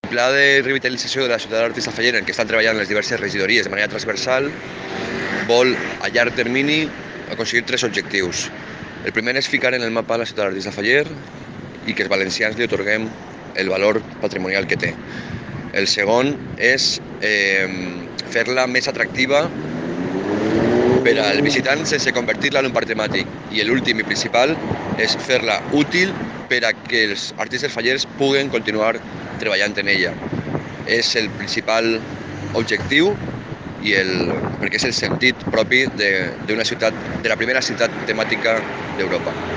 El pla de revitalització de la ciutat d'Artesa Fallera, en què estan treballant les diverses regidories de manera transversal, vol a llarg termini aconseguir 3 objectius. El primer és ficar en el mapa la ciutat d'Artesa Faller i que els valencians li atorguem el valor patrimonial que té. El segon és fer-la més atractiva per al visitant sense convertir-la en un parc temàtic. I l'últim i principal és fer-la útil per a que els artistes fallers puguen continuar treballant en ella. És el principal objectiu perquè és el sentit propi d'una ciutat, de la primera ciutat temàtica d'Europa.